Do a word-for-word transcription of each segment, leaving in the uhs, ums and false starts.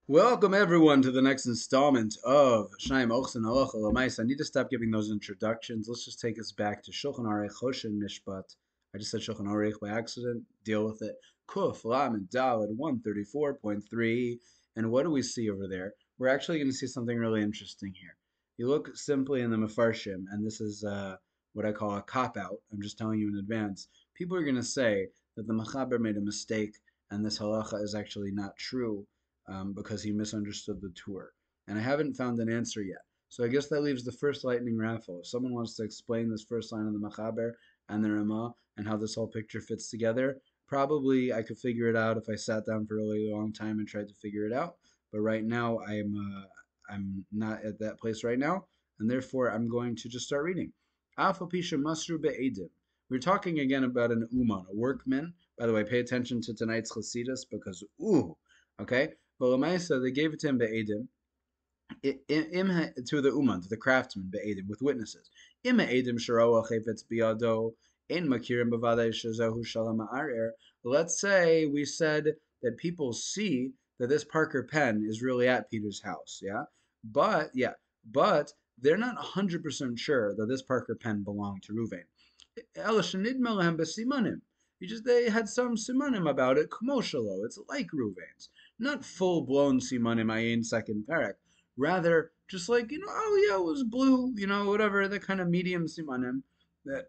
Welcome everyone to the next installment of Shaim Ochsen Halacha Lamais. I need to stop giving those introductions. Let's just take us back to Shulchan Aruch Choshen Mishpat. I just said Shulchan Aruch by accident. Deal with it. Kuf Lam and Daled one thirty-four point three. And what do we see over there? We're actually going to see something really interesting here. You look simply in the Mefarshim, and this is uh, what I call a cop out. I'm just telling you in advance. People are going to say that the Machaber made a mistake, and this halacha is actually not true um, because he misunderstood the tour. And I haven't found an answer yet. So I guess that leaves the first lightning raffle. If someone wants to explain this first line of the Machaber and the Ramah and how this whole picture fits together, probably I could figure it out if I sat down for a really long time and tried to figure it out. But right now, I'm uh, I'm not at that place right now, and therefore I'm going to just start reading. Alpha Pisha Masru Be'edim. We're talking again about an uman, a workman. By the way, pay attention to tonight's Chasidus because ooh, okay. But Lamaisa, they gave it to him be'edim, to the uman, to the craftsman be'edim, with witnesses. Im edim sharawa chayfetz biado, in makirim b'vadai shazahu shalom ha'arer. Let's say we said that people see that this Parker pen is really at Peter's house, yeah? But, yeah, but they're not one hundred percent sure that this Parker pen belonged to Ruvain. Ela shenid melahem b'simanim. You just they had some simanim about it. Kmoshalo, it's like Ruvain's, not full blown simanim ayin second parak. Rather, just like you know, oh yeah, it was blue, you know, whatever the kind of medium simanim that,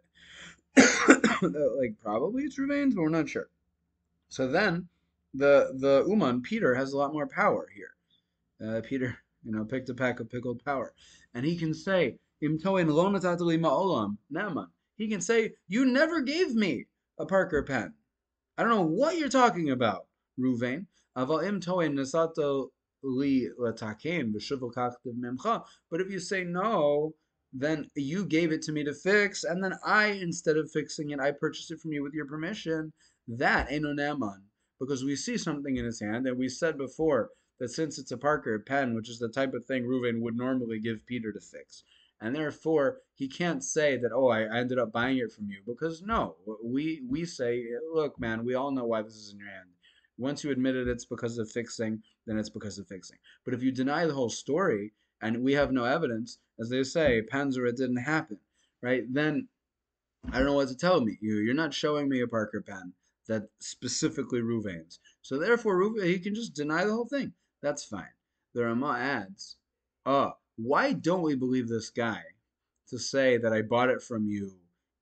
that like probably it's Ruvain's, but we're not sure. So then, the the Uman Peter has a lot more power here. Uh, Peter, you know, picked a pack of pickled power, and he can say, "Im toin lo natatali ma'olam Naaman." He can say, "You never gave me a Parker pen. I don't know what you're talking about, Ruvain. Aval im toin nasato li lataken b'shuvul kachtiv memcha." But if you say no, then you gave it to me to fix, and then I, instead of fixing it, I purchased it from you with your permission. That ain't no Naaman, because we see something in his hand, and we said before that since it's a Parker pen, which is the type of thing Reuven would normally give Peter to fix, and therefore he can't say that, oh, I, I ended up buying it from you, because no, we we say, look, man, we all know why this is in your hand. Once you admitted it's because of fixing, then it's because of fixing. But if you deny the whole story and we have no evidence, as they say, Panzer, it didn't happen, right? Then I don't know what to tell me. You, you're not showing me a Parker pen that specifically Ruvain's. So therefore, Ruvain, he can just deny the whole thing. That's fine. The Ramah adds, oh, why don't we believe this guy to say that I bought it from you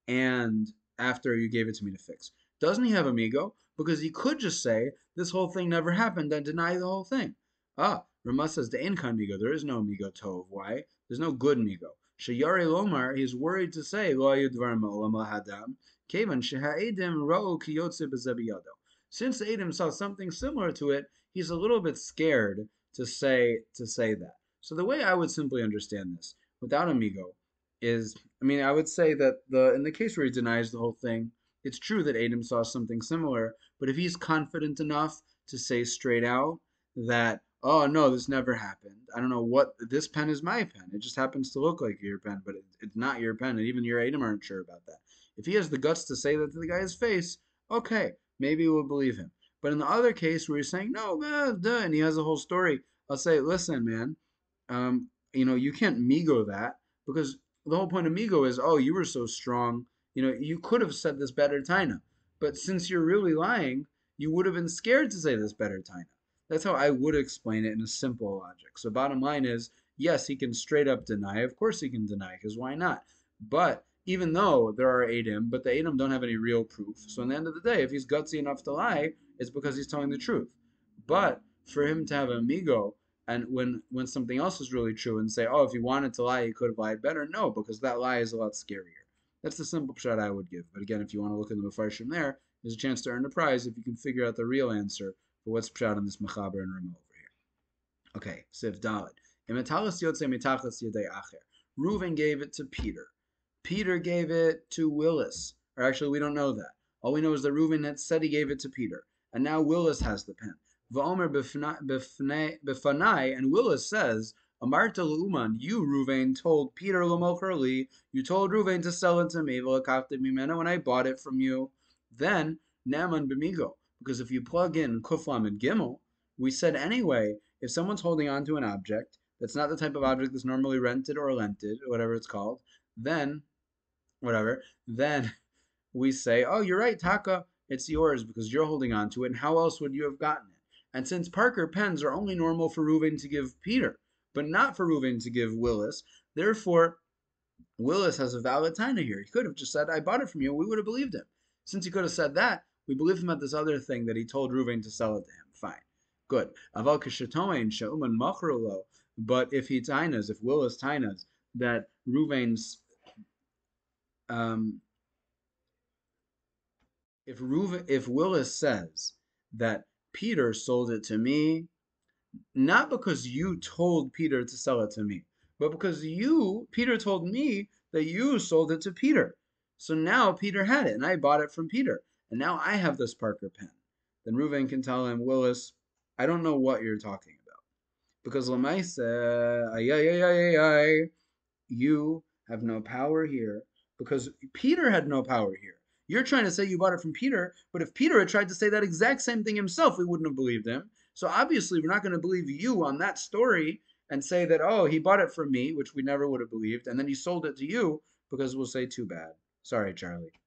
and after you gave it to me to fix? Doesn't he have amigo? Because he could just say this whole thing never happened and deny the whole thing. Ah, Ramah says the inkan migo. There is no amigo tov. Why? There's no good migo. Sheyari Lomar, he's worried to say lo ayudvar ma'olam lahadam, kevan sheha'edim ra'u kiyotze bezebiyado. Since the Edom saw something similar to it, he's a little bit scared to say to say that. So the way I would simply understand this, without amigo, is I mean I would say that the in the case where he denies the whole thing, it's true that Edom saw something similar, but if he's confident enough to say straight out that oh no, this never happened. I don't know what this pen is my pen. It just happens to look like your pen, but it, it's not your pen, and even your Adam aren't sure about that. If he has the guts to say that to the guy's face, okay, maybe we'll believe him. But in the other case where he's saying no, uh, duh, and he has a whole story, I'll say, listen, man, um, you know, you can't migo that because the whole point of migo is, oh, you were so strong, you know, you could have said this better Taina, but since you're really lying, you would have been scared to say this better Taina. That's how I would explain it in a simple logic. So bottom line is, yes, he can straight up deny. Of course he can deny, because why not? But even though there are Adam, but the Adam don't have any real proof. So in the end of the day, if he's gutsy enough to lie, it's because he's telling the truth. But for him to have an amigo, and when when something else is really true, and say, oh, if he wanted to lie, he could have lied better. No, because that lie is a lot scarier. That's the simple shot I would give. But again, if you want to look in the Mefarshim there, there's a chance to earn a prize if you can figure out the real answer for what's pshat in this Mechaber and Ramah over here. Okay, Siv Dalit. Reuven gave it to Peter. Peter gave it to Willis. Or actually, we don't know that. All we know is that Reuven had said he gave it to Peter. And now Willis has the pen. Va'omer b'fanai, and Willis says, Amarta l'uman, you, Reuven, told Peter l'mocherli, you told Reuven to sell it to me, v'lakachti mimena, when I bought it from you. Then, Naaman b'migo. Because if you plug in Kuflam and Gimel, We said anyway, if someone's holding on to an object that's not the type of object that's normally rented or lented, or whatever it's called, then whatever, then we say, oh, you're right, Taka, it's yours because you're holding on to it. And how else would you have gotten it? And since Parker pens are only normal for Reuven to give Peter, but not for Reuven to give Willis, therefore Willis has a valid taina here. He could have just said, I bought it from you. We would have believed him. Since he could have said that, we believe him at this other thing that he told Reuven to sell it to him. Fine. Good. Aval kishatomein sheuman machrulo. But if he tainas, if Willis tainas, that Reuven's um, if Reuven, if Willis says that Peter sold it to me, not because you told Peter to sell it to me, but because you, Peter told me that you sold it to Peter. So now Peter had it, and I bought it from Peter, and now I have this Parker pen. Then Reuven can tell him, Willis, I don't know what you're talking about, because Lamaise, ay, ay, ay, ay, ay, you have no power here, because Peter had no power here. You're trying to say you bought it from Peter, but if Peter had tried to say that exact same thing himself, we wouldn't have believed him. So obviously, we're not going to believe you on that story and say that, oh, he bought it from me, which we never would have believed, and then he sold it to you, because we'll say, too bad. Sorry, Charlie.